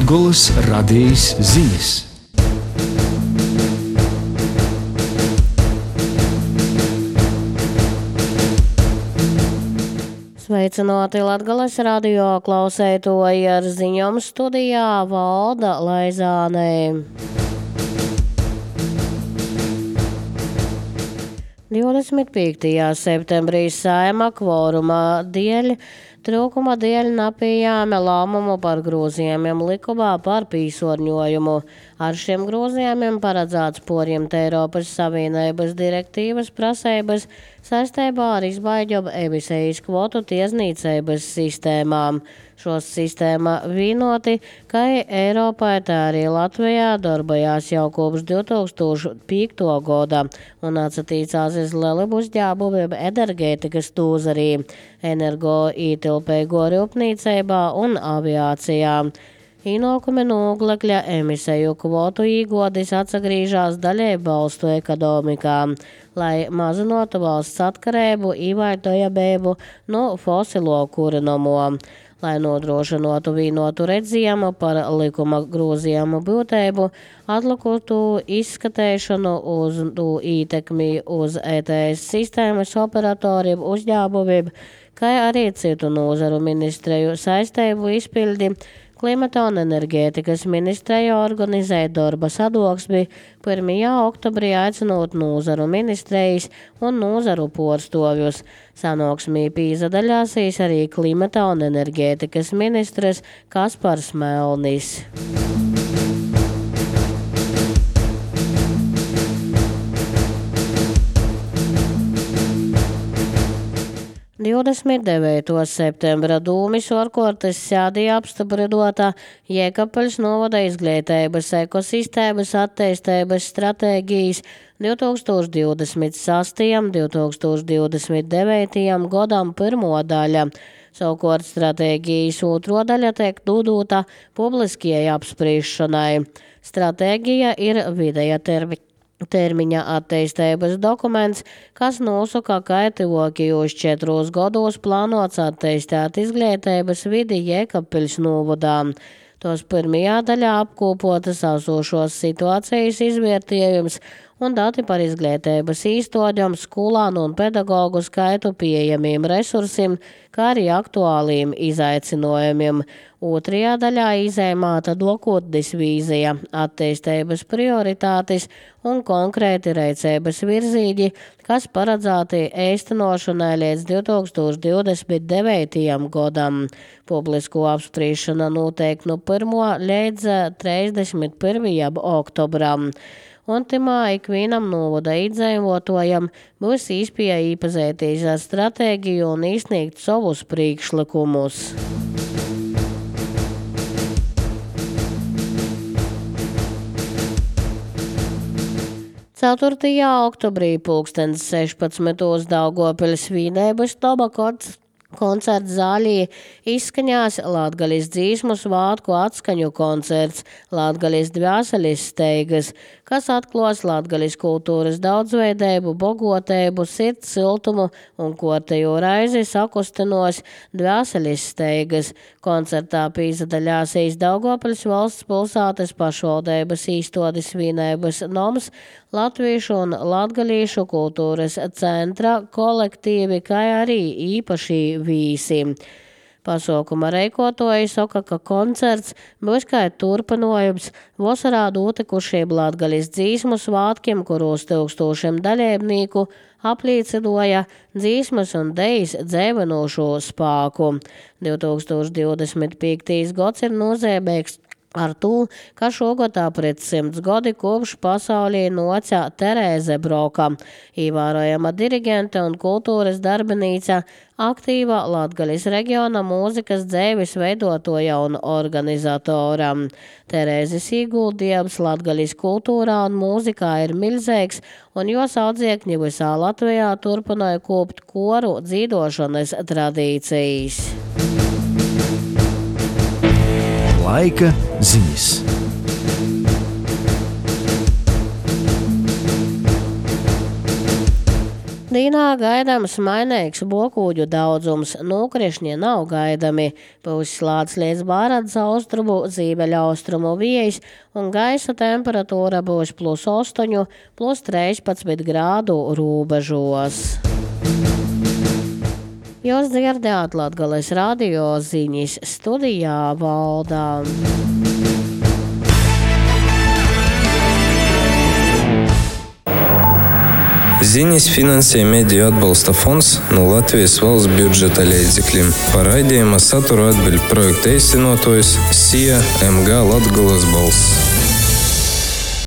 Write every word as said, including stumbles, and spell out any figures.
Latgolas radijas ziņas. Sveicināti Latgolas radio klausētoji, ar ziņām studijā Valda Laizāne. divdesmit piektajā septembrī Saeima kvoruma dēļ trūkuma dēļ nepieņēma lēmumu par grozījumiem likumā par pīsorņojumu. Ar šiem grozījumiem paredzēts porņemt Eiropas Savienības direktīvas prasības saistībā ar izbaiģobu emisijas kvotu tiesniecības sistēmām. Šos sistēma vienoti, ka Eiropā tā arī Latvijā darbojās jau kopš divi tūkstoši piekto gada un atsatīcās iz lieliem uzņēmumiem enerģētikas nozarī, energo ietilpīgo rūpniecībā un aviācijā. Ienākumi no oglekļa emisiju kvotu īgodis atsagrīžās daļai valstu ekonomikā, lai mazinātu valsts atkarību īvaitojamību no fosilo kurināmo. Lai nodrošinātu vienotu redzījumu par likuma grozījumu būtību, atlikutu izskatēšanu uz to ietekmi uz E T S sistēmas operatoriem uzņēmumiem, kā arī citu nozaru ministriju saistību izpildi, Klimata un enerģētikas ministreja organizēja darba saduksmi pirmajā oktobrī aicinot nozaru ministrejas un nozaru porstovjus. Sanāksmī piedalījās arī klimata un enerģētikas ministrs Kaspars Melnis. divdesmit devītā septembra Dūmis orkortes sēdī apstiprinota Jēkabpeļs novada izglītības ekosistēmas attīstības stratēģijas divi tūkstoši divdesmit sastajam līdz divi tūkstoši divdesmit devītajam gadam pirmo daļa. Savukārt stratēģijas otro daļa tiek nodota publiskajai apspriešanai. Stratēģija ir vidēja termiņa. Termiņa attīstības dokuments, kas nosaka, ka tuvākajos četros gados plānots attīstīt izglītības vidi Jēkabpeļs novadā. Tos pirmajā daļā apkopotas esošos situācijas izvērtējums un dati par izglītības īstodiem, skolānu un pedagogu skaitu, pieejamiem resursiem, kā arī aktuāliem izaicinājumiem. Otrajā daļā izēmāta nākotnes vīzija, attīstības prioritātes un konkrēti rīcības virzīņi, kas paredzēti īstenošanai līdz divi tūkstoši divdesmit devītajam gadam. Publisko apspriešana notiek no pirmā līdz trīsdesmit pirmajam oktobram. Un timā ikvienam novada iedzīvotājam būs iespēja iepazīties ar stratēģiju un izsniegt savus priekšlikumus. ceturtajā oktobrī pulkstens sešpadsmitos Daugavpils Svinības nama koncerta zālī izskaņās Latgalis dzīsmu svātku atskaņu koncerts Latgalis dvēseles steigas, kas atklās Latgalis kultūras daudzveidību, bogotību, sirds siltumu un kārtējo reizi sakustinos dvēseles steigas. Koncertā piedalījās Daugavpils valsts pilsētas pašvaldības īstotis Svinības noms, Latviešu un latgalīšu kultūras centra kolektīvi, kā arī īpaši vīsi. Pasaukuma rīkotāji saka, ka koncerts būs kā turpinājums vasarā notikušiem Latgalis dzīsmu svātkiem, kuros tūkstošiem dalībnieku apliecināja dzīsmas un dejas dzēvinošo spēku. divi tūkstoši divdesmit piektais gads ir nozīmīgs ar to, ka šogad aprit simts gadi kopš pasaulī noca Terēze Broka, ievērojama dirigente un kultūras darbinīca, aktīva Latgalis reģiona mūzikas dzēvis veidotoja un organizatora. Terēzes ieguldījums Latgalis kultūrā un mūzikā ir milzīgs, un jos audziekņi visā Latvijā turpināja kopt koru dzīdošanas tradīcijas. Laika ziņas. Dīnā gaidāms mainīgs bokūģu daudzums, nokrišņi nav gaidami. Puslāds līdz Bāradas austrumu, ziemeļa austrumu viejas un gaisa temperatūra būs plus astoņi, plus trīspadsmit grādu robežos. Jūs dzirdējāt Latgales radio ziņas, studijā Valdā. Ziņas finansē Mediju atbalsta fonds no Latvijas valsts budžeta līdzekļiem. Par raidījuma saturu atbild projekta īstenotājs S I A M G Latgales balss.